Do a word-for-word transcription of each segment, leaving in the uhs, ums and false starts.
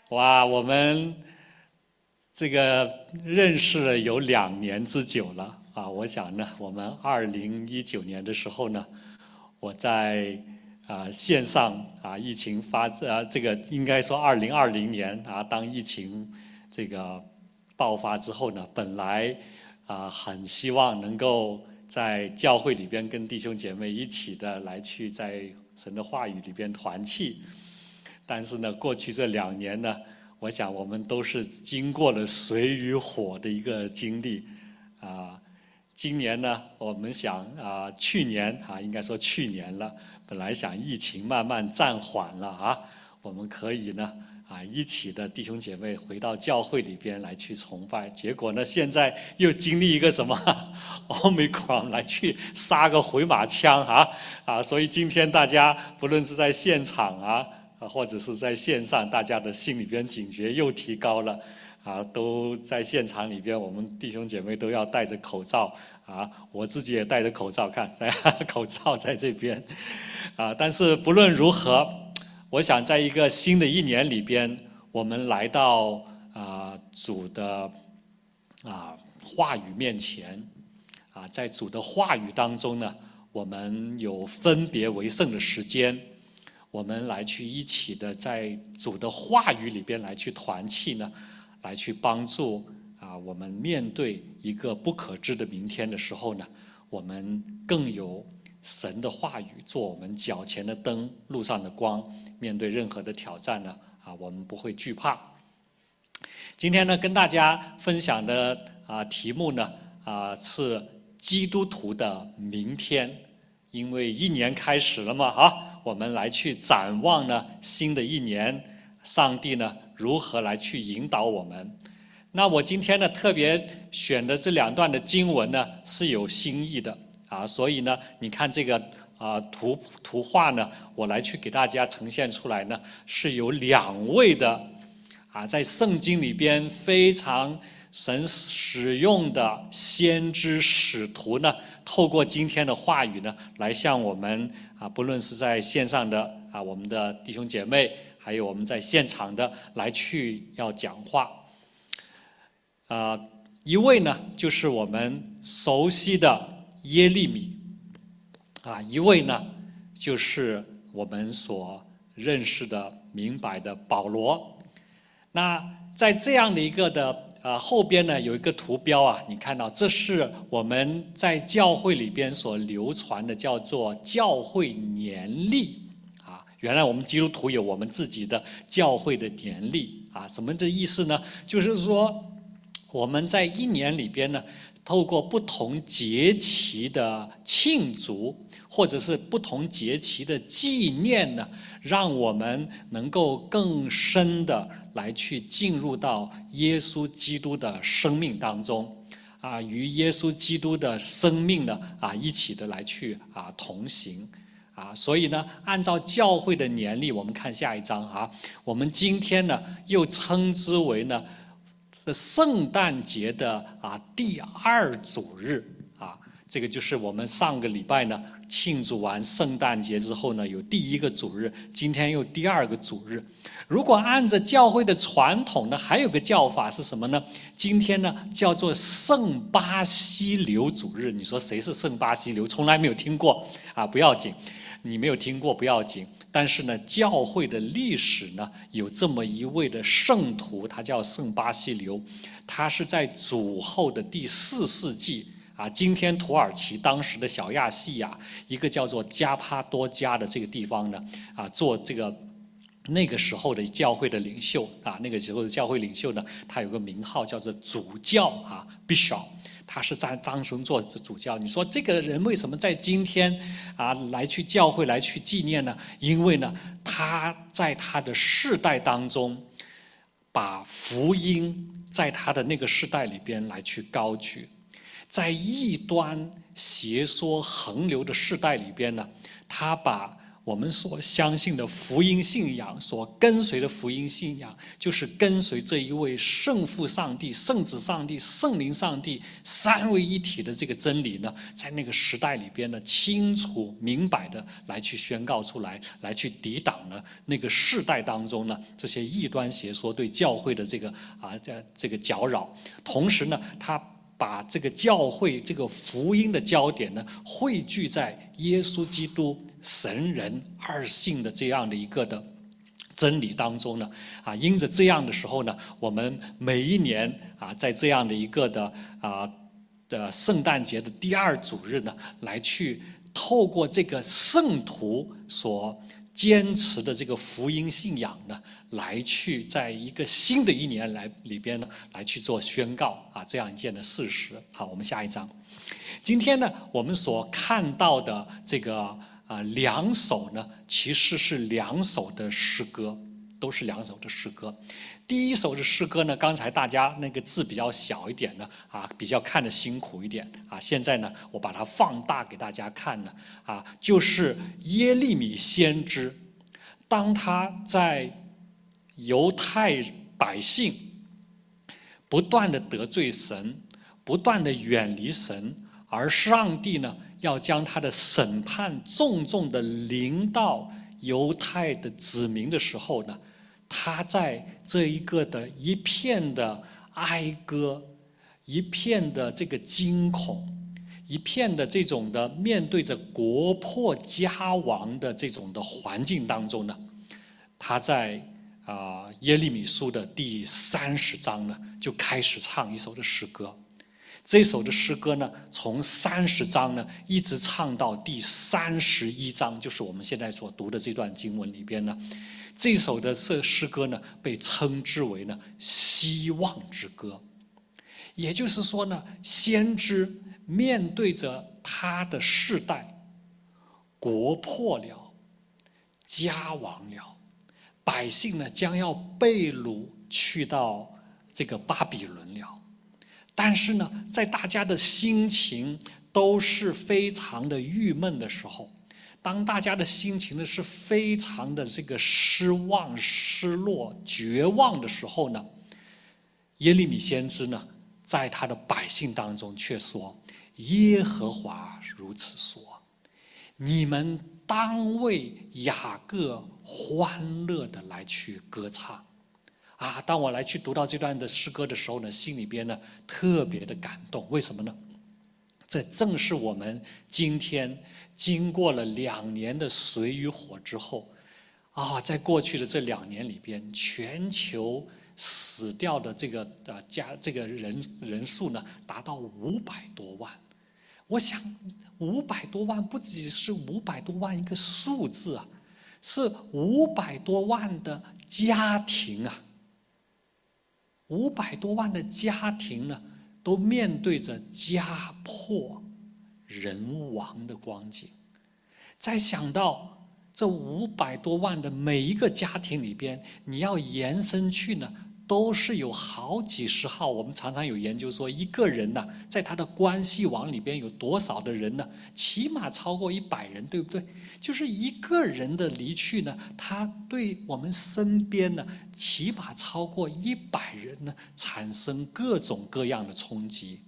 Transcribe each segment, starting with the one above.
哇，我们这个认识了有两年之久了啊！我想呢，我们二零一九年的时候呢，我在啊线上啊疫情发呃这个应该说二零二零年啊，当疫情这个爆发之后呢，本来啊很希望能够在教会里边跟弟兄姐妹一起的来去在神的话语里边团契，但是呢，过去这两年呢。我想我们都是经过了水与火的一个经历，啊，今年呢，我们想啊，去年啊，应该说去年了，本来想疫情慢慢暂缓了啊，我们可以呢啊一起的弟兄姐妹回到教会里边来去崇拜，结果呢，现在又经历一个什么Omicron 来去杀个回马枪啊啊，所以今天大家不论是在现场啊。啊，或者是在线上，大家的心里边警觉又提高了，啊，都在现场里边，我们弟兄姐妹都要戴着口罩，啊，我自己也戴着口罩，看，在口罩在这边，啊，但是不论如何，我想在一个新的一年里边，我们来到啊主的啊话语面前，啊，在主的话语当中呢，我们有分别为圣的时间。我们来去一起的在主的话语里边来去团契呢，来去帮助啊我们面对一个不可知的明天的时候呢，我们更有神的话语做我们脚前的灯，路上的光。面对任何的挑战呢，啊我们不会惧怕。今天呢，跟大家分享的啊题目呢啊是基督徒的明天，因为一年开始了嘛，啊。我们来去展望呢新的一年，上帝呢如何来去引导我们？那我今天呢特别选的这两段的经文呢是有新意的啊，所以呢你看这个啊图图画呢，我来去给大家呈现出来呢，是有两位的啊在圣经里边非常神使用的先知使徒呢，透过今天的话语呢，来向我们啊，不论是在线上的啊，我们的弟兄姐妹，还有我们在现场的，来去要讲话。啊，一位呢就是我们熟悉的耶利米，啊，一位呢就是我们所认识的、明白的保罗。那在这样的一个的。啊，后边呢有一个图标啊，你看到这是我们在教会里边所流传的，叫做教会年历啊。原来我们基督徒有我们自己的教会的年历啊，什么的意思呢？就是说我们在一年里边呢，透过不同节期的庆祝，或者是不同节期的纪念呢，让我们能够更深的来去进入到耶稣基督的生命当中，啊，与耶稣基督的生命呢，啊，一起的来去啊同行，啊，所以呢，按照教会的年历，我们看下一章啊，我们今天呢又称之为呢，圣诞节的啊第二主日啊，这个就是我们上个礼拜呢庆祝完圣诞节之后呢，有第一个主日，今天又第二个主日。如果按照教会的传统呢，还有个叫法是什么呢？今天呢叫做圣巴西流主日。你说谁是圣巴西流？从来没有听过啊，不要紧，你没有听过不要紧。但是呢，教会的历史呢，有这么一位的圣徒，他叫圣巴西流，他是在主后的第四世纪啊，今天土耳其当时的小亚细亚一个叫做加帕多加的这个地方呢，啊，做这个那个时候的教会的领袖啊，那个时候的教会领袖呢，他有个名号叫做主教啊 ，Bishop。他是在当时做主教，你说这个人为什么在今天啊来去教会来去纪念呢？因为呢，他在他的世代当中，把福音在他的那个世代里边来去高举，在异端邪说横流的世代里边呢，他把我们所相信的福音信仰，所跟随的福音信仰，就是跟随这一位圣父上帝、圣子上帝、圣灵上帝三位一体的这个真理呢，在那个时代里边呢，清楚明白的来去宣告出来，来去抵挡了那个世代当中呢这些异端邪说对教会的这个啊这这个搅扰，同时呢，他把这个教会这个福音的焦点呢，汇聚在耶稣基督神人二性的这样的一个的真理当中呢，啊，因着这样的时候呢，我们每一年啊，在这样的一个的啊的圣诞节的第二主日呢，来去透过这个圣徒所坚持的这个福音信仰呢，来去在一个新的一年来里边呢，来去做宣告啊，这样一件的事实。好，我们下一章。今天呢，我们所看到的这个啊两首呢，其实是两首的诗歌，都是两首的诗歌。第一首的诗歌呢，刚才大家那个字比较小一点呢，啊，比较看得辛苦一点啊。现在呢，我把它放大给大家看呢，啊，就是耶利米先知，当他在犹太百姓不断的得罪神，不断的远离神，而上帝呢，要将他的审判重重的临到犹太的子民的时候呢，他在这一个的一片的哀歌，一片的这个惊恐，一片的这种的面对着国破家亡的这种的环境当中呢，他在啊、呃、耶利米书的第三十章呢，就开始唱一首的诗歌。这首的诗歌呢，从三十章呢一直唱到第三十一章，就是我们现在所读的这段经文里边呢，这首的这诗歌呢，被称之为呢希望之歌。也就是说呢，先知面对着他的世代，国破了，家亡了，百姓呢将要被掳去到这个巴比伦了。但是呢，在大家的心情都是非常的郁闷的时候，当大家的心情呢是非常的这个失望、失落、绝望的时候呢，耶利米先知呢，在他的百姓当中却说：“耶和华如此说，你们当为雅各欢乐的来去歌唱。”啊，当我来去读到这段的诗歌的时候呢，心里边呢特别的感动。为什么呢？这正是我们今天经过了两年的水与火之后，啊，在过去的这两年里边，全球死掉的这个呃家这个人人数呢，达到五百多万。我想，五百多万不只是五百多万一个数字啊，是五百多万的家庭啊。五百多万的家庭呢，都面对着家破人亡的光景。再想到这五百多万的每一个家庭里边，你要延伸去呢，都是有好几十号。我们常常有研究说，一个人呢、啊，在他的关系网里边有多少的人呢？起码超过一百人，对不对？就是一个人的离去呢，他对我们身边呢，起码超过一百人呢，产生各种各样的冲击。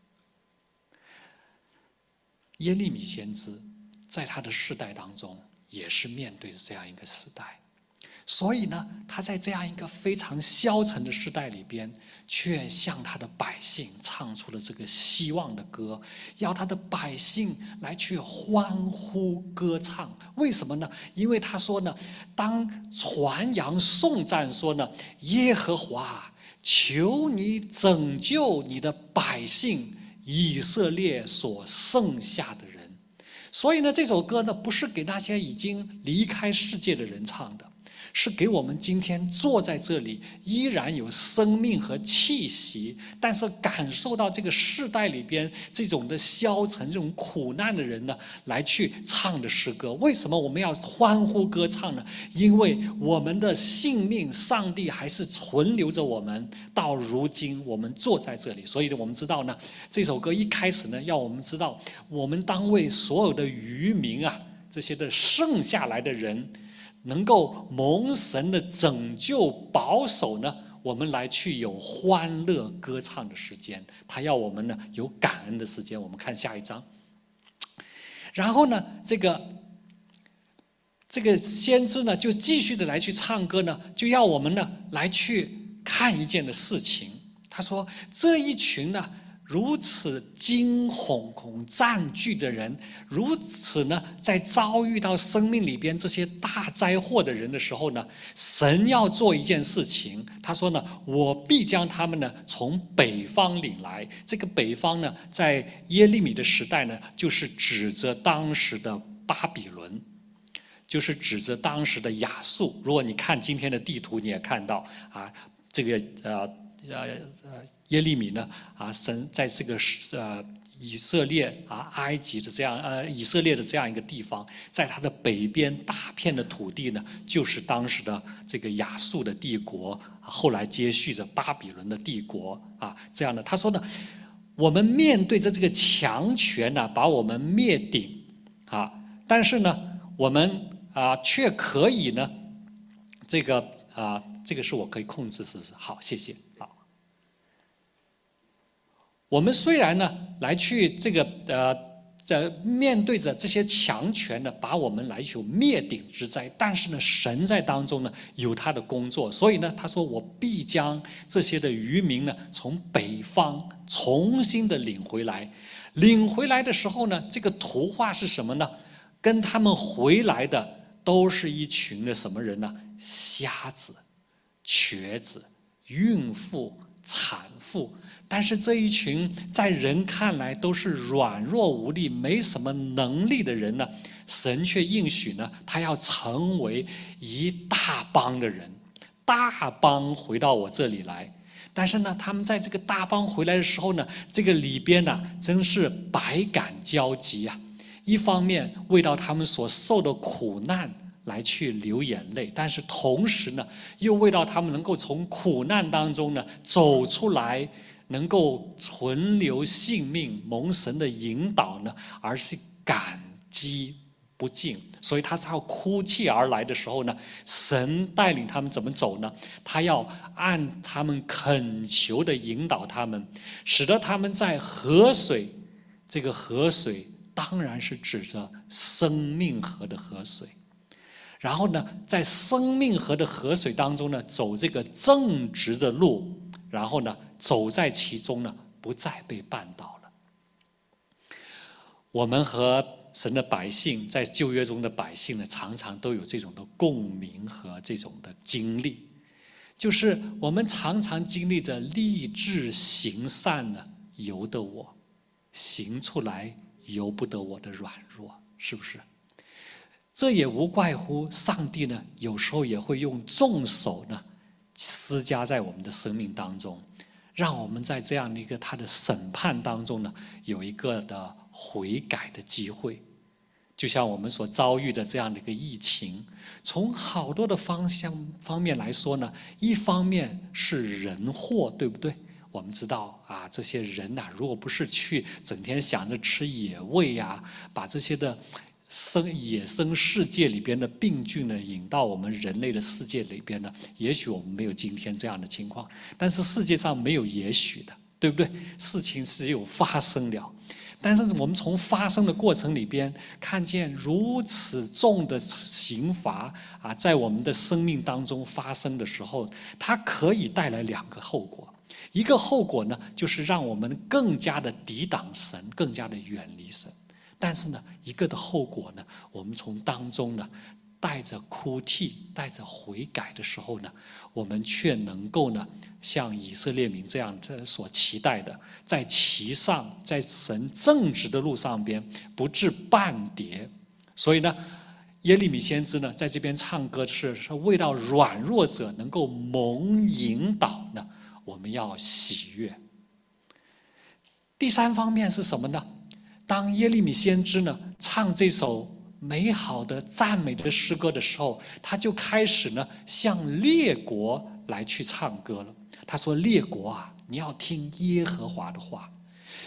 耶利米先知在他的世代当中，也是面对着这样一个时代。所以呢，他在这样一个非常消沉的时代里边，却向他的百姓唱出了这个希望的歌，要他的百姓来去欢呼歌唱。为什么呢？因为他说呢，当传扬颂赞说呢，耶和华，求你拯救你的百姓以色列所剩下的人。所以呢，这首歌呢，不是给那些已经离开世界的人唱的，是给我们今天坐在这里依然有生命和气息，但是感受到这个世代里边这种的消沉、这种苦难的人呢，来去唱的诗歌。为什么我们要欢呼歌唱呢？因为我们的性命，上帝还是存留着我们到如今，我们坐在这里。所以我们知道呢，这首歌一开始呢，要我们知道，我们当为所有的渔民啊， 这些的剩下来的人，能够蒙神的拯救保守呢，我们来去有欢乐歌唱的时间。他要我们呢有感恩的时间。我们看下一章。然后呢，这个这个先知呢就继续的来去唱歌呢，就要我们呢来去看一件的事情。他说这一群呢如此惊恐恐占据的人，如此呢在遭遇到生命里边这些大灾祸的人的时候呢，神要做一件事情。他说呢，我必将他们呢从北方领来。这个北方呢，在耶利米的时代呢，就是指着当时的巴比伦，就是指着当时的亚述。如果你看今天的地图，你也看到啊，这个呃呃呃。耶利米呢啊，神在这个呃以色列啊埃及的这样呃以色列的这样一个地方，在它的北边大片的土地呢，就是当时的这个亚述的帝国，后来接续着巴比伦的帝国啊这样的。他说呢，我们面对着这个强权呢，把我们灭顶啊，但是呢，我们啊却可以呢，这个啊这个是我可以控制，是不是？好，谢谢。好。我们虽然呢来去这个呃在面对着这些强权呢，把我们来有灭顶之灾，但是呢，神在当中呢有他的工作，所以呢，他说我必将这些的渔民呢从北方重新的领回来。领回来的时候呢，这个图画是什么呢？跟他们回来的都是一群的什么人呢？瞎子、瘸子、孕妇、产妇。但是这一群在人看来都是软弱无力、没什么能力的人呢，神却应许呢，他要成为一大帮的人，大帮回到我这里来。但是呢，他们在这个大帮回来的时候呢，这个里边呢，真是百感交集啊！一方面为到他们所受的苦难来去流眼泪，但是同时呢，又为到他们能够从苦难当中呢走出来，能够存留性命，蒙神的引导呢，而是感激不尽。所以他要哭泣而来的时候呢，神带领他们怎么走呢？他要按他们恳求的引导他们，使得他们在河水，这个河水当然是指着生命河的河水。然后呢，在生命河的河水当中呢，走这个正直的路，然后呢，走在其中呢，不再被绊倒了。我们和神的百姓，在旧约中的百姓呢，常常都有这种的共鸣和这种的经历，就是我们常常经历着立志行善呢，由得我；行出来由不得我的软弱，是不是？这也无怪乎上帝呢，有时候也会用重手呢，施加在我们的生命当中，让我们在这样的一个他的审判当中呢，有一个的悔改的机会。就像我们所遭遇的这样的一个疫情，从好多的方向方面来说呢，一方面是人祸，对不对？我们知道啊，这些人呐、啊，如果不是去整天想着吃野味呀、啊，把这些的生野生世界里边的病菌呢引到我们人类的世界里边呢，也许我们没有今天这样的情况。但是世界上没有也许的，对不对？事情是有发生了。但是我们从发生的过程里边看见如此重的刑罚啊，在我们的生命当中发生的时候，它可以带来两个后果。一个后果呢，就是让我们更加的抵挡神，更加的远离神。但是呢，一个的后果呢，我们从当中呢，带着哭泣、带着悔改的时候呢，我们却能够呢，像以色列民这样所期待的，在其上，在神正直的路上边不致半跌。所以呢，耶利米先知呢，在这边唱歌是是为到软弱者能够蒙引导呢，我们要喜悦。第三方面是什么呢？当耶利米先知呢唱这首美好的赞美的诗歌的时候，他就开始呢向列国来去唱歌了。他说：列国啊，你要听耶和华的话，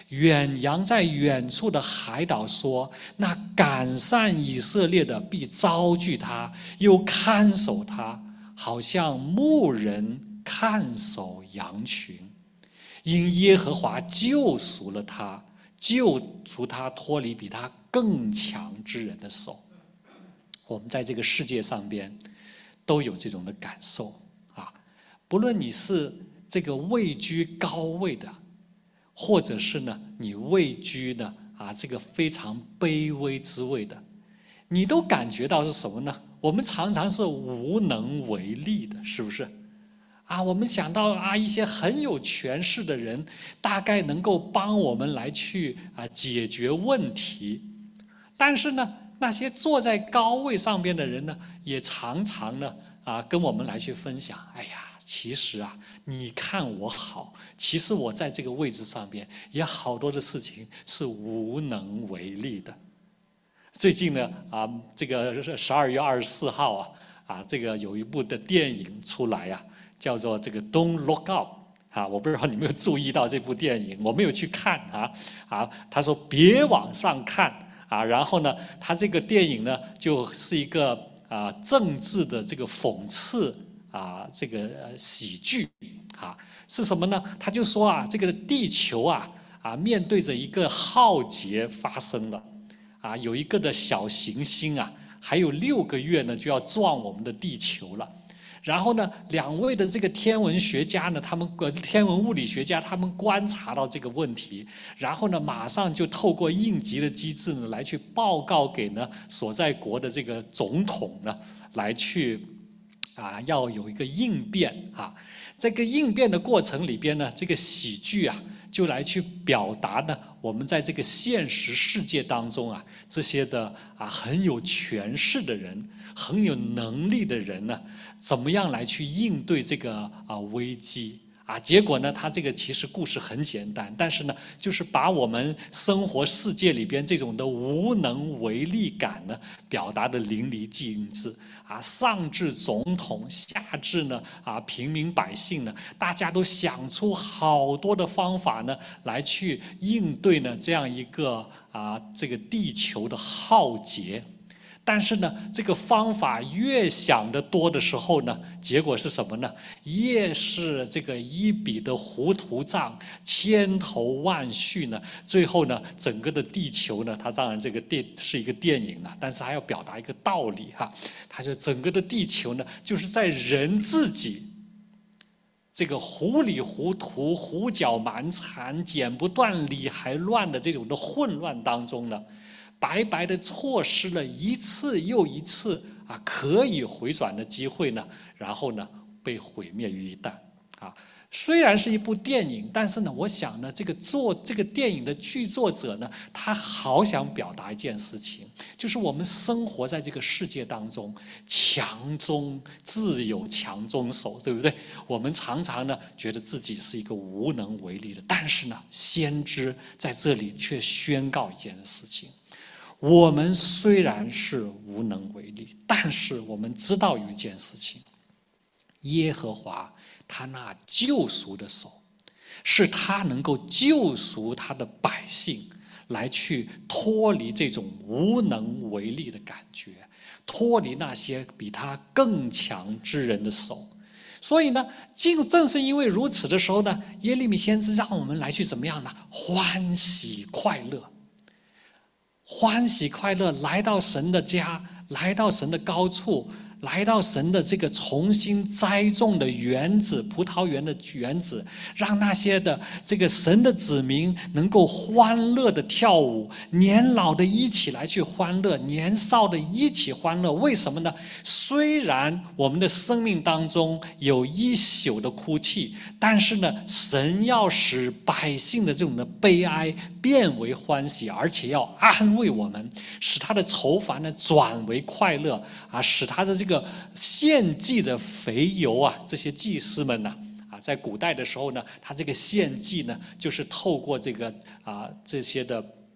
远扬在远处的海岛说：那赶上以色列的必招聚他，又看守他，好像牧人看守羊群。因耶和华救赎了他，救赎他脱离比他更强之人的手。我们在这个世界上边都有这种的感受啊，不论你是这个位居高位的，或者是呢你位居呢啊这个非常卑微之位的，你都感觉到是什么呢？我们常常是无能为力的，是不是？啊，我们想到啊，一些很有权势的人，大概能够帮我们来去啊解决问题，但是呢，那些坐在高位上边的人呢，也常常呢啊跟我们来去分享，哎呀，其实啊，你看我好，其实我在这个位置上边也好多的事情是无能为力的。最近呢啊，这个十二月二十四号啊啊，这个有一部的电影出来啊。叫做这个 Don't Look Up 啊，我不知道你有没有注意到这部电影，我没有去看啊啊，他说别往上看啊，然后呢，他这个电影呢就是一个啊政治的这个讽刺啊这个喜剧啊，是什么呢？他就说啊，这个地球啊啊面对着一个浩劫发生了啊，有一个的小行星啊，还有六个月呢就要撞我们的地球了。然后呢，两位的这个天文学家呢，他们天文物理学家，他们观察到这个问题，然后呢，马上就透过应急的机制呢，来去报告给呢所在国的这个总统呢，来去啊要有一个应变啊。这个应变的过程里边呢，这个喜剧啊，就来去表达呢，我们在这个现实世界当中啊，这些的啊很有权势的人，很有能力的人呢，怎么样来去应对这个啊危机啊？结果呢，他这个其实故事很简单，但是呢，就是把我们生活世界里边这种的无能为力感呢，表达的淋漓尽致。啊，上至总统，下至呢啊平民百姓呢，大家都想出好多的方法呢，来去应对呢这样一个啊这个地球的浩劫。但是呢，这个方法越想得多的时候呢，结果是什么呢？越是这个一笔的糊涂账，千头万绪呢。最后呢，整个的地球呢，它当然这个电是一个电影啊，但是还要表达一个道理哈。它就整个的地球呢，就是在人自己这个糊里糊涂、胡搅蛮缠、剪不断、理还乱的这种的混乱当中呢。白白的错失了一次又一次啊可以回转的机会呢，然后呢被毁灭于一旦啊。虽然是一部电影，但是呢，我想呢，这个做这个电影的剧作者呢，他好想表达一件事情，就是我们生活在这个世界当中，强中自有强中手，对不对？我们常常呢觉得自己是一个无能为力的，但是呢，先知在这里却宣告一件事情。我们虽然是无能为力，但是我们知道有一件事情，耶和华他那救赎的手，是他能够救赎他的百姓，来去脱离这种无能为力的感觉，脱离那些比他更强之人的手。所以呢，正是因为如此的时候呢，耶利米先知让我们来去怎么样呢？欢喜快乐。欢喜快乐，来到神的家，来到神的高处，来到神的这个重新栽种的园子，葡萄园的园子，让那些的这个神的子民能够欢乐的跳舞，年老的一起来去欢乐，年少的一起欢乐。为什么呢？虽然我们的生命当中有一宿的哭泣，但是呢，神要使百姓的这种的悲哀变为欢喜，而且要安慰我们，使他的愁烦呢转为快乐啊，使他的这个献祭的肥油啊，这些祭司们呢啊，在古代的时候呢，他这个献祭呢，就是透过这个啊这些的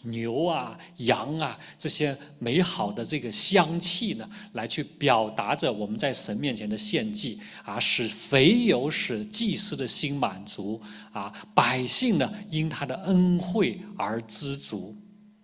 牛啊、羊啊这些美好的这个香气呢，来去表达着我们在神面前的献祭啊，使肥油使祭司的心满足啊，百姓呢因他的恩惠而知足。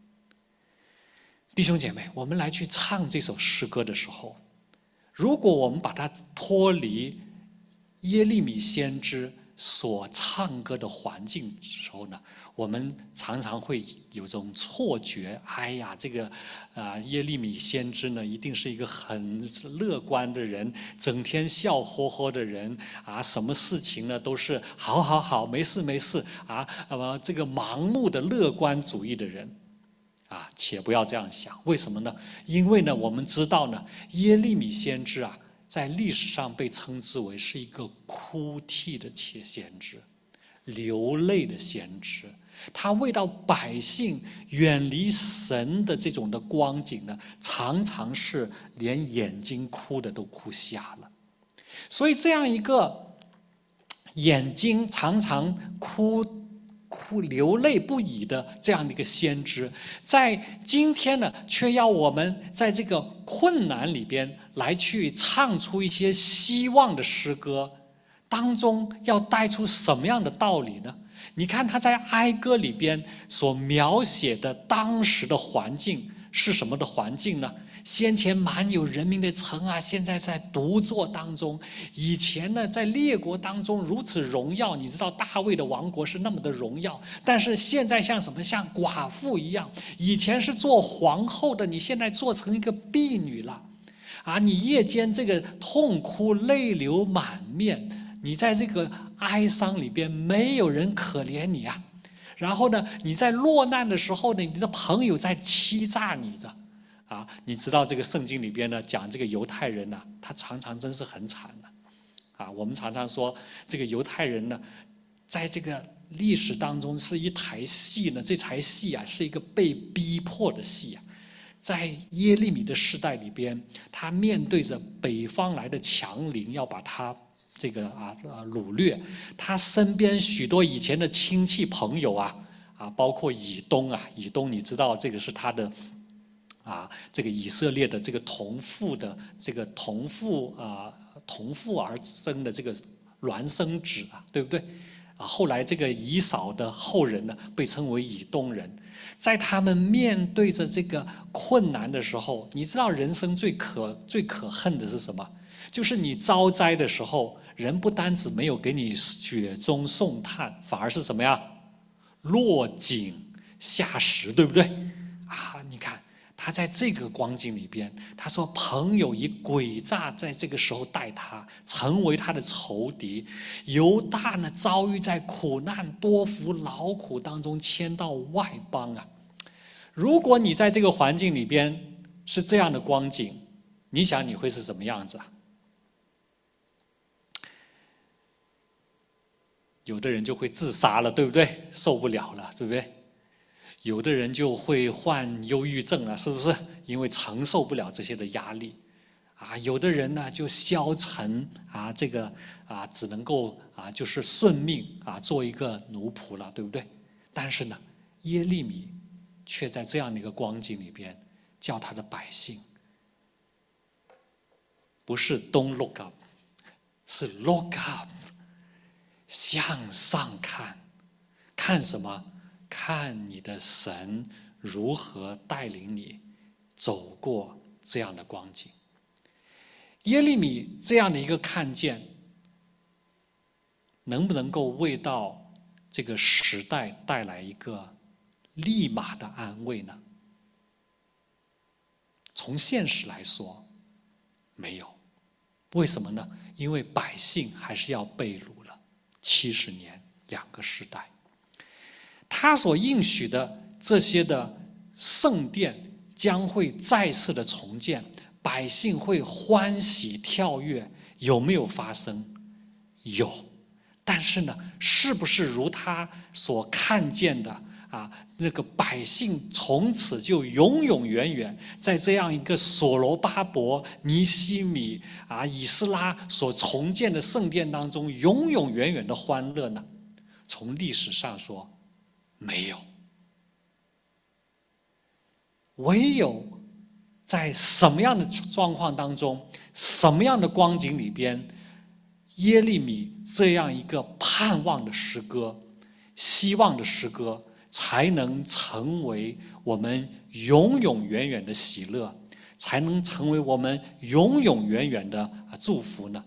弟兄姐妹，我们来去唱这首诗歌的时候，如果我们把它脱离耶利米先知所唱歌的环境的时候呢，我们常常会有种错觉，哎呀，这个啊、呃、耶利米先知呢，一定是一个很乐观的人，整天笑呵呵的人啊，什么事情呢都是好好好，没事没事啊，呃，这个盲目的乐观主义的人。啊，且不要这样想，为什么呢？因为呢，我们知道呢，耶利米先知啊，在历史上被称之为是一个哭泣的先知，流泪的先知。他为到百姓远离神的这种的光景呢，常常是连眼睛哭的都哭瞎了。所以这样一个眼睛常常哭。哭流泪不已的这样的一个先知，在今天呢，却要我们在这个困难里边来去唱出一些希望的诗歌，当中要带出什么样的道理呢？你看他在哀歌里边所描写的当时的环境是什么的环境呢？先前满有人民的城啊，现在在独坐当中。以前呢，在列国当中如此荣耀，你知道大卫的王国是那么的荣耀，但是现在像什么？像寡妇一样。以前是做皇后的，你现在做成一个婢女了，啊，你夜间这个痛哭泪流满面，你在这个哀伤里边没有人可怜你啊。然后呢，你在落难的时候呢，你的朋友在欺诈你的。啊，你知道这个圣经里边呢，讲这个犹太人呢、啊，他常常真是很惨的，啊，我们常常说这个犹太人呢，在这个历史当中是一台戏呢，这台戏啊是一个被逼迫的戏啊，在耶利米的时代里边，他面对着北方来的强邻，要把他这个啊啊掳掠，他身边许多以前的亲戚朋友啊啊，包括以东啊，以东你知道这个是他的。啊，这个以色列的这个同父的这个同父啊同父而生的这个孪生子啊，对不对？啊，后来这个以扫的后人呢，被称为以东人。在他们面对着这个困难的时候，你知道人生最可最可恨的是什么？就是你遭灾的时候，人不单止没有给你雪中送炭，反而是什么呀？落井下石，对不对？啊，你看。他在这个光景里边，他说朋友以诡诈在这个时候待他，成为他的仇敌。犹大呢遭遇在苦难多服劳苦当中，迁到外邦啊。如果你在这个环境里边是这样的光景，你想你会是什么样子啊？有的人就会自杀了，对不对？受不了了，对不对？有的人就会患忧郁症了，是不是？因为承受不了这些的压力，啊，有的人呢就消沉啊，这个啊只能够啊就是顺命啊做一个奴仆了，对不对？但是呢，耶利米却在这样的一个光景里边，叫他的百姓，不是 don't look up， 是 look up， 向上看，看什么？看你的神如何带领你走过这样的光景。耶利米这样的一个看见，能不能够为到这个时代带来一个立马的安慰呢？从现实来说，没有。为什么呢？因为百姓还是要被掳了七十年，两个时代。他所应许的这些的圣殿将会再次的重建，百姓会欢喜跳跃，有没有发生？有，但是呢，是不是如他所看见的啊？那个百姓从此就永永远远在这样一个所罗巴伯、尼希米啊、以斯拉所重建的圣殿当中，永永远远的欢乐呢？从历史上说，没有。 唯有在什么样的状况当中，什么样的光景里边，耶利米这样一个盼望的诗歌、希望的诗歌，才能成为我们永永远远的喜乐，才能成为我们永永远远的祝福呢？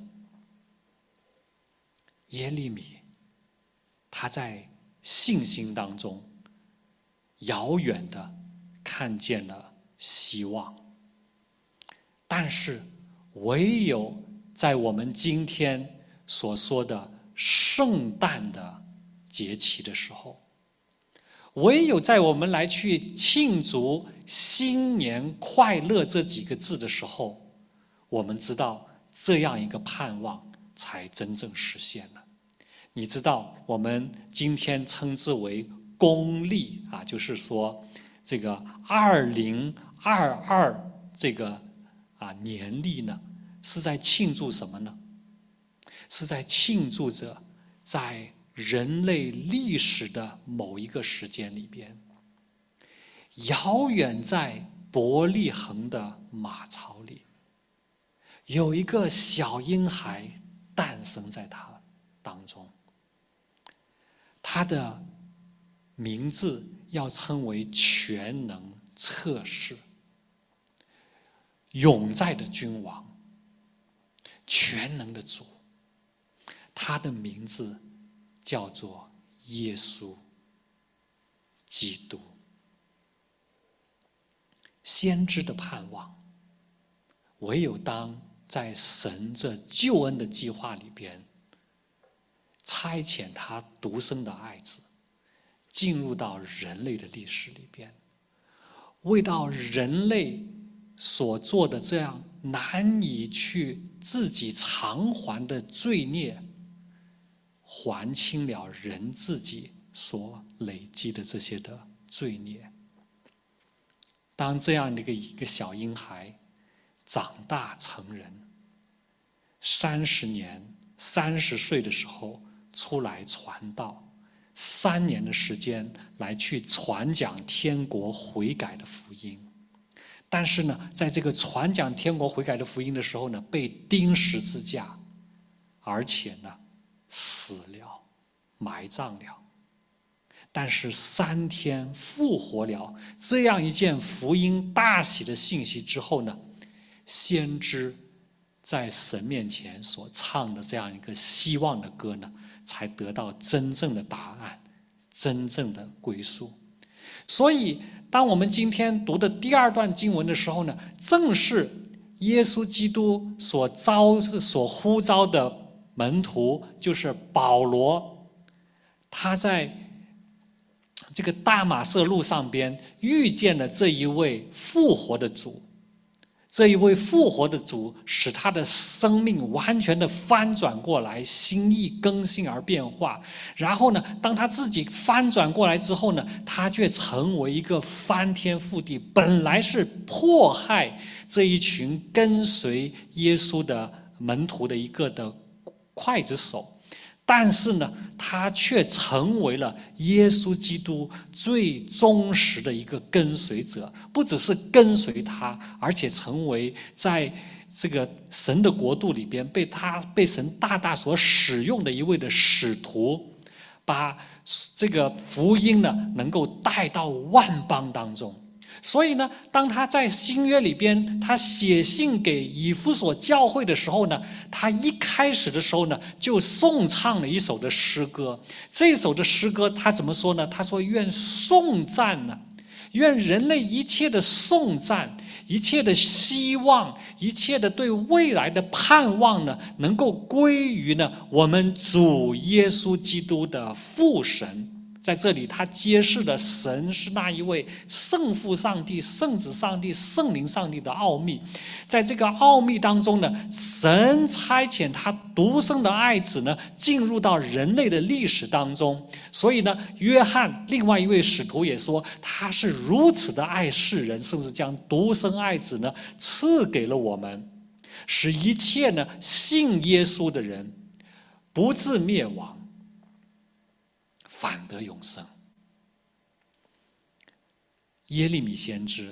耶利米，他在信心当中，遥远的看见了希望，但是唯有在我们今天所说的圣诞的节期的时候，唯有在我们来去庆祝新年快乐这几个字的时候，我们知道这样一个盼望才真正实现了。你知道我们今天称之为公历啊，就是说这个二零二二这个啊年历呢，是在庆祝什么呢？是在庆祝着在人类历史的某一个时间里边，遥远在伯利恒的马槽里，有一个小婴孩诞生在他当中，他的名字要称为全能测试、永在的君王、全能的主，他的名字叫做耶稣基督。先知的盼望，唯有当在神这救恩的计划里边，差遣他独生的爱子进入到人类的历史里边，为到人类所做的这样难以去自己偿还的罪孽，还清了人自己所累积的这些的罪孽。当这样的一个一个小婴孩长大成人，三十年三十岁的时候出来传道，三年的时间来去传讲天国悔改的福音。但是呢，在这个传讲天国悔改的福音的时候呢，被钉十字架，而且呢死了，埋葬了。但是三天复活了，这样一件福音大喜的信息之后呢，先知在神面前所唱的这样一个希望的歌呢，才得到真正的答案，真正的归宿。所以当我们今天读的第二段经文的时候呢，正是耶稣基督所招所呼召的门徒，就是保罗，他在这个大马色路上边遇见了这一位复活的主，这一位复活的主使他的生命完全的翻转过来，心意更新而变化。然后呢，当他自己翻转过来之后呢，他却成为一个翻天覆地，本来是迫害这一群跟随耶稣的门徒的一个的刽子手。但是呢，他却成为了耶稣基督最忠实的一个跟随者，不只是跟随他，而且成为在这个神的国度里边被他被神大大所使用的一位的使徒，把这个福音呢能够带到万邦当中。所以呢，当他在新约里边，他写信给以弗所教会的时候呢，他一开始的时候呢，就颂唱了一首的诗歌。这首的诗歌他怎么说呢？他说：愿颂赞呢，愿人类一切的颂赞，一切的希望，一切的对未来的盼望呢，能够归于呢我们主耶稣基督的父神。在这里他揭示了神是那一位圣父上帝、圣子上帝、圣灵上帝的奥秘。在这个奥秘当中呢，神差遣他独生的爱子呢进入到人类的历史当中。所以呢，约翰另外一位使徒也说，他是如此的爱世人，甚至将独生爱子呢赐给了我们，使一切呢信耶稣的人不至灭亡，反得永生。耶利米先知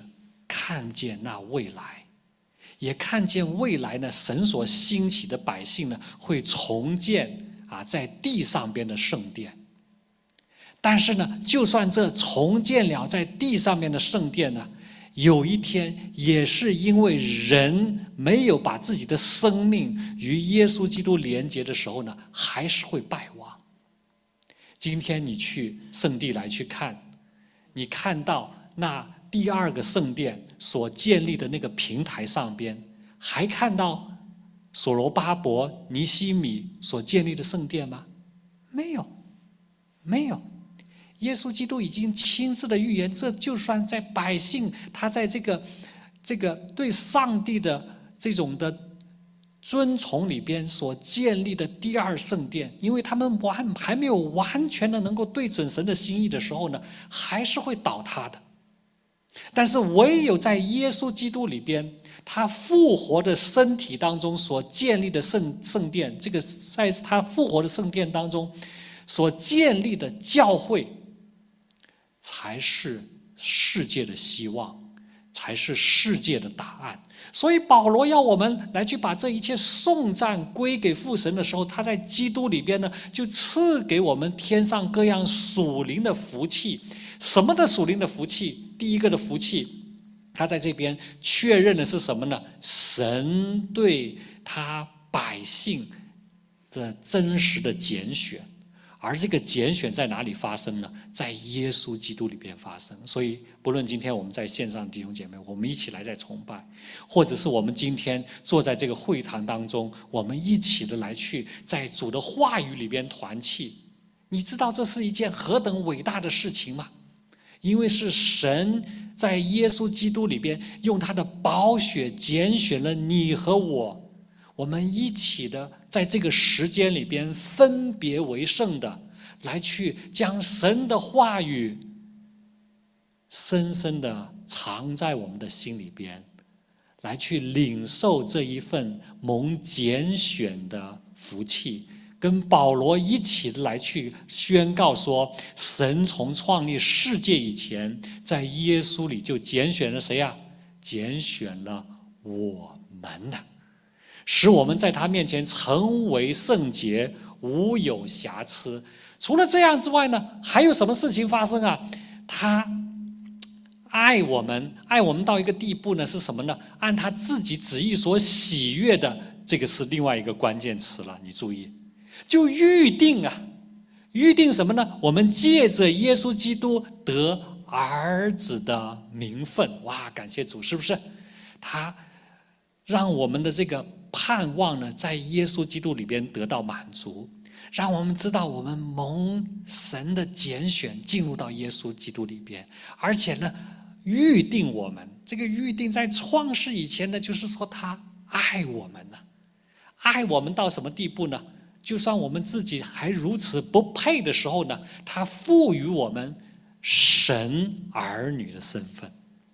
看见那未来，也看见未来呢，神所兴起的百姓呢，会重建啊在地上边的圣殿。但是呢，就算这重建了在地上面的圣殿呢，有一天也是因为人没有把自己的生命与耶稣基督连结的时候呢，还是会败亡。今天你去圣地来去看，你看到那第二个圣殿所建立的那个平台上边，还看到所罗巴伯、尼希米所建立的圣殿吗？没有，没有。耶稣基督已经亲自的预言，这就算在百姓他在这个这个对上帝的这种的尊崇里边所建立的第二圣殿，因为他们完还没有完全的能够对准神的心意的时候呢，还是会倒塌的。但是唯有在耶稣基督里边，他复活的身体当中所建立的圣圣殿，这个在他复活的圣殿当中所建立的教会，才是世界的希望，才是世界的答案。所以保罗要我们来去把这一切颂赞归给父神的时候，他在基督里边呢，就赐给我们天上各样属灵的福气。什么的属灵的福气？第一个的福气，他在这边确认的是什么呢？神对他百姓的真实的拣选。而这个拣选在哪里发生呢？在耶稣基督里边发生。所以不论今天我们在线上的弟兄姐妹，我们一起来在崇拜，或者是我们今天坐在这个会堂当中，我们一起的来去在主的话语里边团契，你知道这是一件何等伟大的事情吗？因为是神在耶稣基督里边用他的宝血拣选了你和我，我们一起的在这个时间里边分别为圣的来去将神的话语深深的藏在我们的心里边，来去领受这一份蒙拣选的福气，跟保罗一起的来去宣告说，神从创立世界以前，在耶稣里就拣选了谁呀？拣选了我们的，使我们在他面前成为圣洁，无有瑕疵。除了这样之外呢，还有什么事情发生啊？他爱我们，爱我们到一个地步呢，是什么呢？按他自己旨意所喜悦的，这个是另外一个关键词了，你注意，就预定啊，预定什么呢？我们借着耶稣基督得儿子的名分。哇，感谢主，是不是？他让我们的这个盼望呢，在耶稣基督里边得到满足，让我们知道我们蒙神的拣选进入到耶稣基督里边，而且呢，预定我们。这个预定在创世以前呢，就是说他爱我们呢，爱我们到什么地步呢？就算我们自己还如此不配的时候呢，他赋予我们神儿女的身份。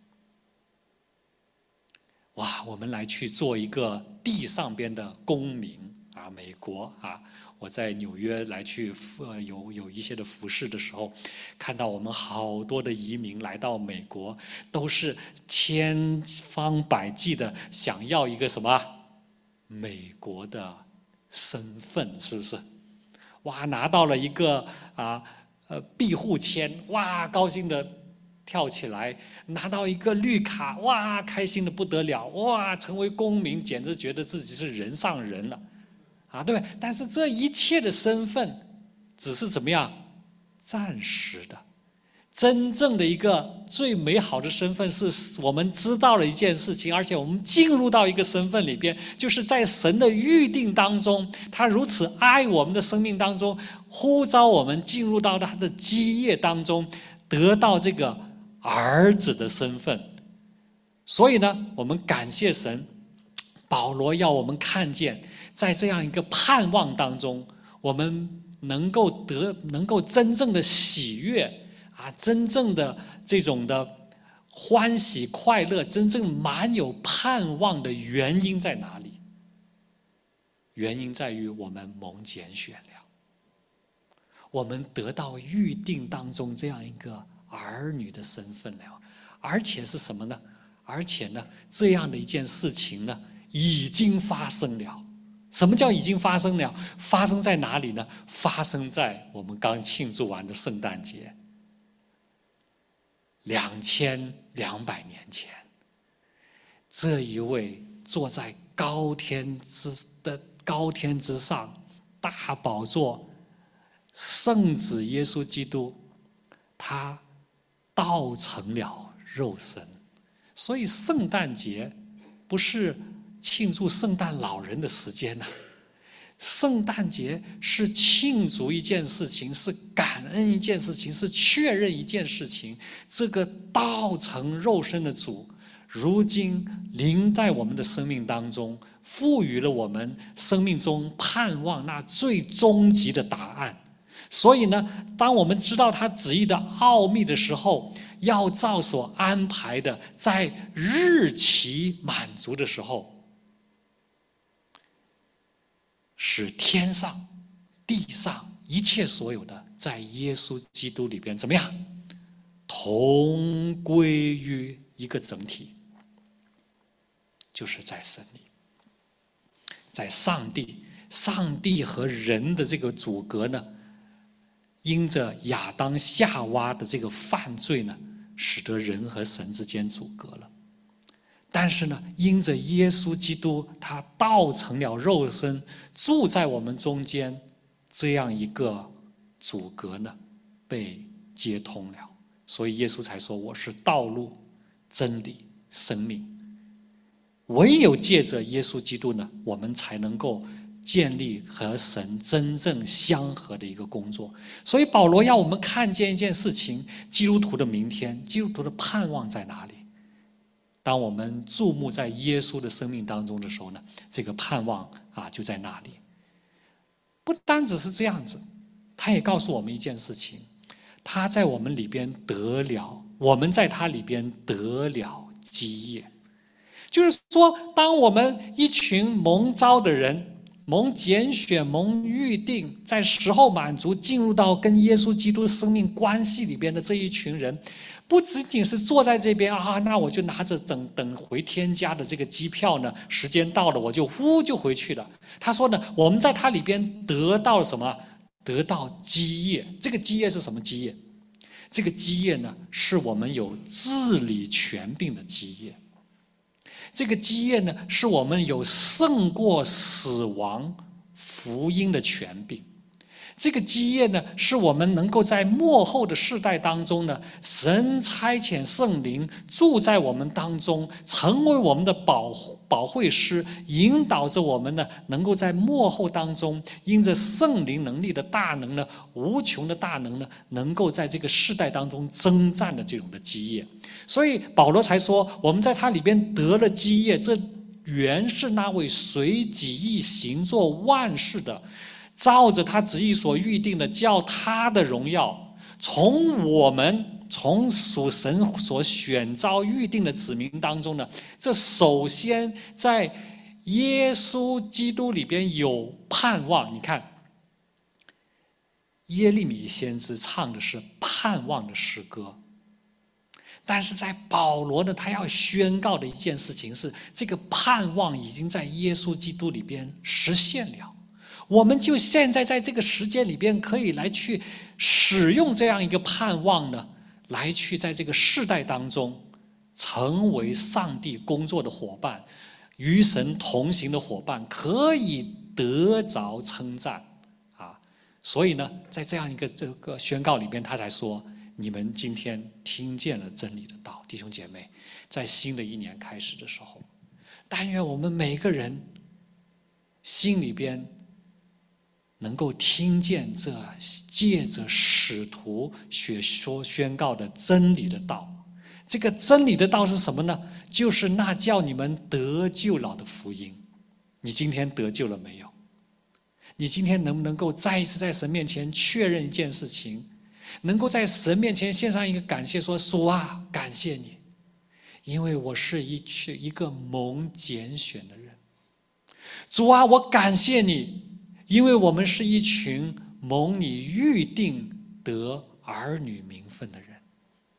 哇，我们来去做一个地上边的公民啊，美国啊，我在纽约来去呃有有一些的服事的时候，看到我们好多的移民来到美国，都是千方百计的想要一个什么美国的身份，是不是？哇，拿到了一个啊呃庇护签，哇，高兴的跳起来；拿到一个绿卡，哇，开心的不得了，哇，成为公民，简直觉得自己是人上人了，啊，对不对？但是这一切的身份，只是怎么样？暂时的。真正的一个最美好的身份，是我们知道了一件事情，而且我们进入到一个身份里边，就是在神的预定当中，他如此爱我们的生命当中，呼召我们进入到他的基业当中，得到这个儿子的身份。所以呢，我们感谢神，保罗要我们看见，在这样一个盼望当中，我们能够得，能够真正的喜悦啊，真正的这种的欢喜快乐，真正满有盼望的原因在哪里？原因在于我们蒙拣选了，我们得到预定当中这样一个儿女的身份了，而且是什么呢？ 而且呢，这样的一件事情呢，已经发生了。什么叫已经发生了？发生在哪里呢？发生在我们刚庆祝完的圣诞节，两千两百年前，这一位坐在高天之的高天之上大宝座圣子耶稣基督，他道成了肉身。所以圣诞节不是庆祝圣诞老人的时间呐，圣诞节是庆祝一件事情，是感恩一件事情，是确认一件事情。这个道成肉身的主，如今临在我们的生命当中，赋予了我们生命中盼望那最终极的答案。所以呢，当我们知道他旨意的奥秘的时候，要照所安排的，在日期满足的时候，使天上地上一切所有的在耶稣基督里边怎么样，同归于一个整体，就是在神里，在上帝上帝和人的这个阻隔呢，因着亚当夏娃的这个犯罪呢，使得人和神之间阻隔了。但是呢，因着耶稣基督他道成了肉身，住在我们中间，这样一个阻隔呢被接通了。所以耶稣才说，我是道路真理生命。唯有借着耶稣基督呢，我们才能够建立和神真正相合的一个工作。所以保罗要我们看见一件事情，基督徒的明天，基督徒的盼望在哪里？当我们注目在耶稣的生命当中的时候呢，这个盼望啊就在那里。不单只是这样子，他也告诉我们一件事情，他在我们里边得了，我们在他里边得了基业。就是说，当我们一群蒙召的人，蒙拣选、蒙预定，在时候满足，进入到跟耶稣基督生命关系里边的这一群人，不仅仅是坐在这边啊，那我就拿着等等回天家的这个机票呢，时间到了我就呼就回去了。他说呢，我们在他里边得到了什么？得到基业。这个基业是什么基业？这个基业呢，是我们有治理权柄的基业。这个基业呢，是我们有胜过死亡福音的权柄。这个基业呢，是我们能够在末后的世代当中呢，神差遣圣灵住在我们当中，成为我们的保保惠师，引导着我们呢，能够在末后当中，因着圣灵能力的大能呢，无穷的大能呢，能够在这个世代当中征战的这种的基业。所以保罗才说，我们在他里边得了基业，这原是那位随己意行作万事的，照着他旨意所预定的，叫他的荣耀从我们从属神所选召预定的子民当中呢，这首先在耶稣基督里边有盼望。你看耶利米先知唱的是盼望的诗歌，但是在保罗呢，他要宣告的一件事情是，这个盼望已经在耶稣基督里边实现了。我们就现在在这个时间里边，可以来去使用这样一个盼望呢，来去在这个世代当中，成为上帝工作的伙伴，与神同行的伙伴，可以得着称赞啊！所以呢，在这样一个这个宣告里边，他才说：你们今天听见了真理的道，弟兄姐妹，在新的一年开始的时候，但愿我们每个人心里边能够听见这借着使徒所说宣告的真理的道。这个真理的道是什么呢？就是那叫你们得救了的福音。你今天得救了没有？你今天能不能够再一次在神面前确认一件事情，能够在神面前献上一个感谢，说：主啊，感谢你，因为我是一去一个蒙拣选的人。主啊，我感谢你，因为我们是一群蒙你预定得儿女名分的人。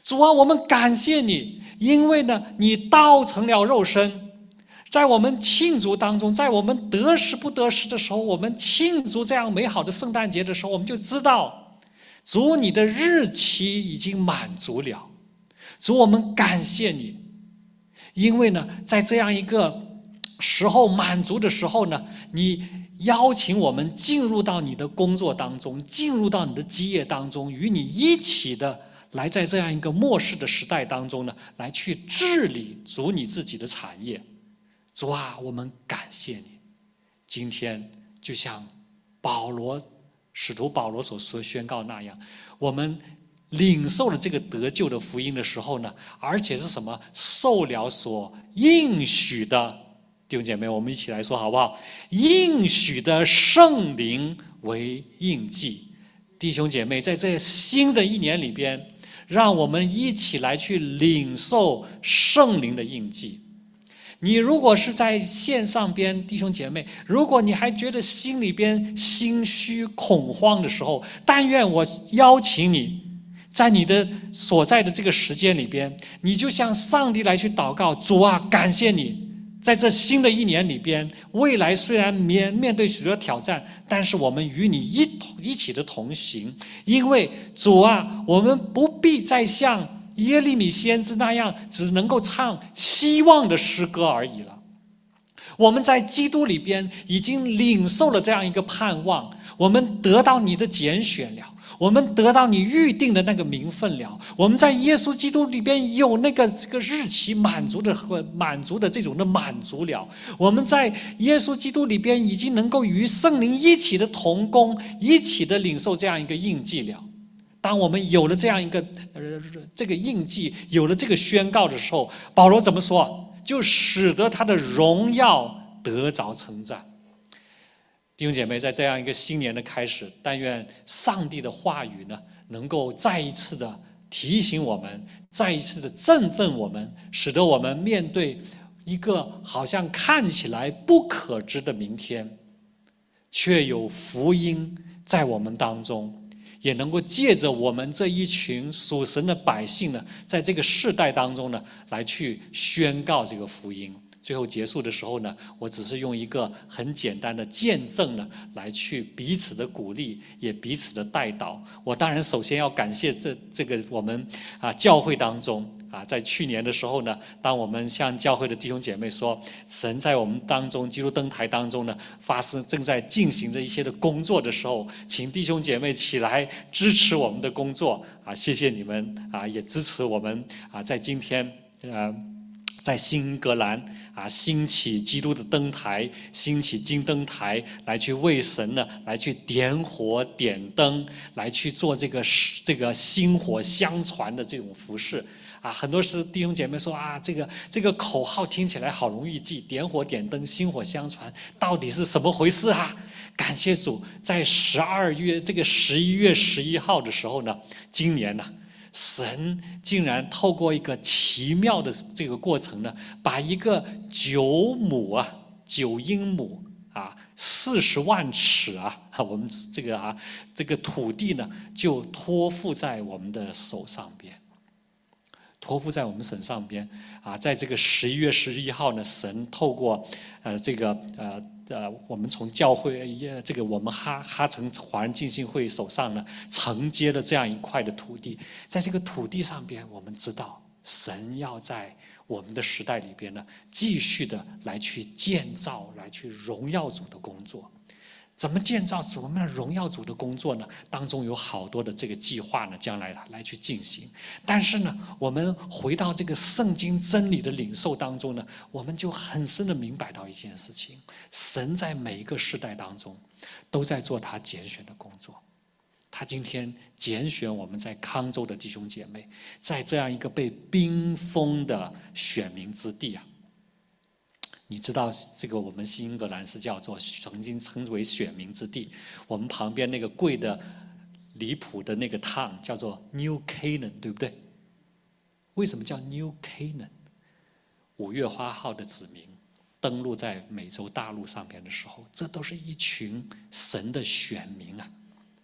主啊，我们感谢你，因为呢，你道成了肉身，在我们庆祝当中，在我们得失不得失的时候，我们庆祝这样美好的圣诞节的时候，我们就知道，主你的日期已经满足了。主，我们感谢你，因为呢，在这样一个时候满足的时候呢，你邀请我们进入到你的工作当中，进入到你的基业当中，与你一起的来在这样一个末世的时代当中呢，来去治理主你自己的产业。主啊，我们感谢你。今天就像保罗使徒保罗所说宣告那样，我们领受了这个得救的福音的时候呢，而且是什么？受了所应许的，弟兄姐妹，我们一起来说好不好？应许的圣灵为印记。弟兄姐妹，在这新的一年里边，让我们一起来去领受圣灵的印记。你如果是在线上边，弟兄姐妹，如果你还觉得心里边心虚恐慌的时候，但愿我邀请你，在你的所在的这个时间里边，你就向上帝来去祷告，主啊，感谢你，在这新的一年里边，未来虽然面面对许多挑战，但是我们与你一同一起的同行，因为主啊，我们不必再像耶利米先知那样只能够唱希望的诗歌而已了。我们在基督里边已经领受了这样一个盼望，我们得到你的拣选了，我们得到你预定的那个名分了，我们在耶稣基督里边有那个这个日期满足的满足的这种的满足了，我们在耶稣基督里边已经能够与圣灵一起的同工，一起的领受这样一个印记了。当我们有了这样一个呃这个印记，有了这个宣告的时候，保罗怎么说？就使得他的荣耀得着称赞。弟兄姐妹，在这样一个新年的开始，但愿上帝的话语呢，能够再一次的提醒我们，再一次的振奋我们，使得我们面对一个好像看起来不可知的明天，却有福音在我们当中。也能够借着我们这一群属神的百姓呢，在这个世代当中呢，来去宣告这个福音。最后结束的时候呢，我只是用一个很简单的见证呢，来去彼此的鼓励，也彼此的带导。我当然首先要感谢这这个我们啊教会当中啊，在去年的时候呢，当我们向教会的弟兄姐妹说，神在我们当中基督灯台当中呢，发生正在进行着一些的工作的时候，请弟兄姐妹起来支持我们的工作啊！谢谢你们啊，也支持我们啊，在今天呃。在新英格兰啊，兴起基督的灯台，兴起金灯台，来去为神呢，来去点火点灯，来去做这个这个薪火相传的这种服事啊。很多时弟兄姐妹说啊，这个这个口号听起来好容易记，点火点灯，薪火相传，到底是什么回事啊？感谢主，在十二月这个十一月十一号的时候呢，今年呢。神竟然透过一个奇妙的这个过程呢，把一个九亩啊，九英亩啊，四十万尺啊，我们这个啊，这个土地呢，就托付在我们的手上边，托付在我们手上边啊，在这个十一月十一号呢，神透过呃这个呃。呃，我们从教会这个我们哈哈城华人浸信会手上呢，承接了这样一块的土地，在这个土地上边，我们知道神要在我们的时代里边呢，继续的来去建造，来去荣耀主的工作。怎么建造我们荣耀主的工作呢？当中有好多的这个计划呢，将来来去进行。但是呢，我们回到这个圣经真理的领受当中呢，我们就很深的明白到一件事情：神在每一个世代当中，都在做他拣选的工作。他今天拣选我们在康州的弟兄姐妹，在这样一个被冰封的选民之地啊。你知道这个我们新英格兰是叫做曾经称为选民之地，我们旁边那个贵的离谱的那个 town 叫做 New Canaan， 对不对？为什么叫 New Canaan？ 五月花号的子民登陆在美洲大陆上边的时候，这都是一群神的选民啊。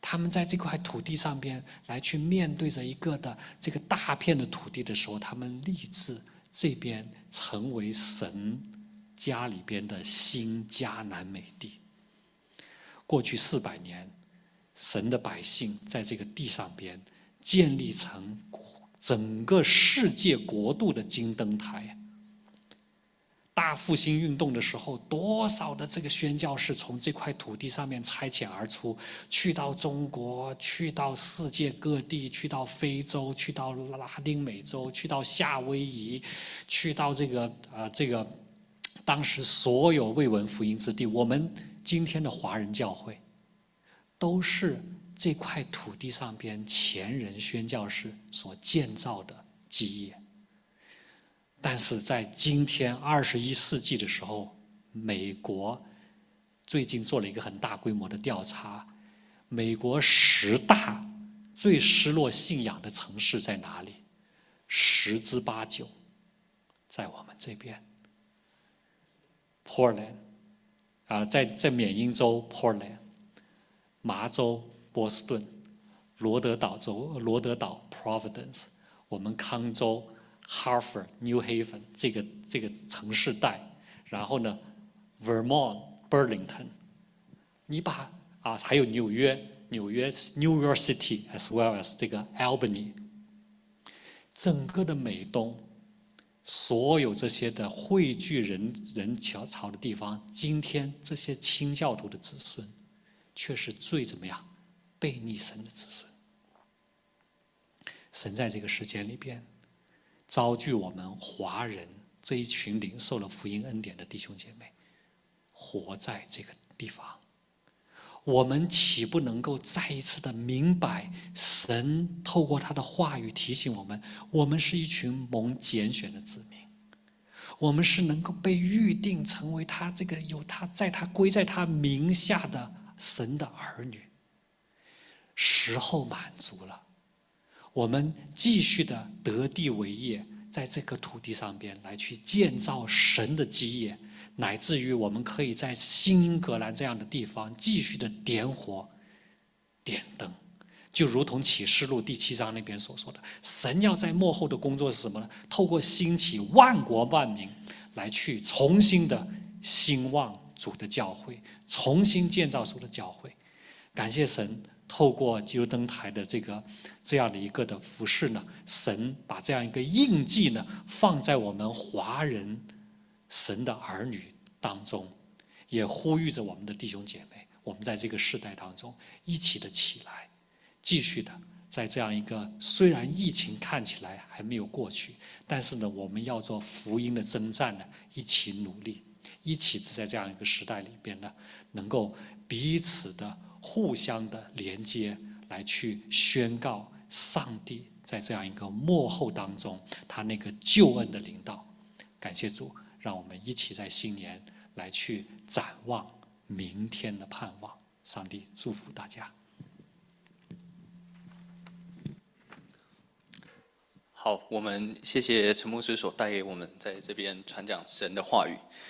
他们在这块土地上边来去面对着一个的这个大片的土地的时候，他们立志这边成为神家里边的新迦南美地。过去四百年，神的百姓在这个地上边建立成整个世界国度的金灯台。大复兴运动的时候，多少的这个宣教士从这块土地上面差遣而出，去到中国，去到世界各地，去到非洲，去到拉丁美洲，去到夏威夷，去到这个呃这个当时所有未闻福音之地。我们今天的华人教会，都是这块土地上边前人宣教士所建造的基业。但是在今天二十一世纪的时候，美国最近做了一个很大规模的调查，美国十大最失落信仰的城市在哪里？十之八九在我们这边 ，Portland 啊，在在缅因州 Portland， 麻州波士顿，罗德岛州罗德岛 Providence， 我们康州Hartford New Haven 这个这个城市带，然后呢 Vermont Burlington， 你把啊还有纽约纽约 New York City as well as 这个 Albany， 整个的美东，所有这些的汇聚人人潮的地方，今天这些清教徒的子孙，却是最怎么样悖逆神的子孙。神在这个时间里边，召聚我们华人这一群领受了福音恩典的弟兄姐妹，活在这个地方，我们岂不能够再一次的明白，神透过他的话语提醒我们，我们是一群蒙拣选的子民，我们是能够被预定成为他这个有他在他归在他名下的神的儿女。时候满足了，我们继续的得地为业，在这个土地上边来去建造神的基业，乃至于我们可以在新英格兰这样的地方继续的点火点灯，就如同启示录第七章那边所说的，神要在末后的工作是什么呢？透过兴起万国万民来去重新的兴旺主的教会，重新建造主的教会。感谢神，透过基督灯台的这个这样的一个的服事呢，神把这样一个印记呢放在我们华人神的儿女当中，也呼吁着我们的弟兄姐妹，我们在这个世代当中一起的起来，继续的在这样一个虽然疫情看起来还没有过去，但是呢，我们要做福音的征战呢，一起努力，一起在这样一个时代里边呢，能够彼此的互相的连接，来去宣告上帝在这样一个末后当中他那个救恩的领导。感谢主，让我们一起在新年来去展望明天的盼望。上帝祝福大家。 好，我们谢谢陈牧师所带给我们在这边传讲神的话语。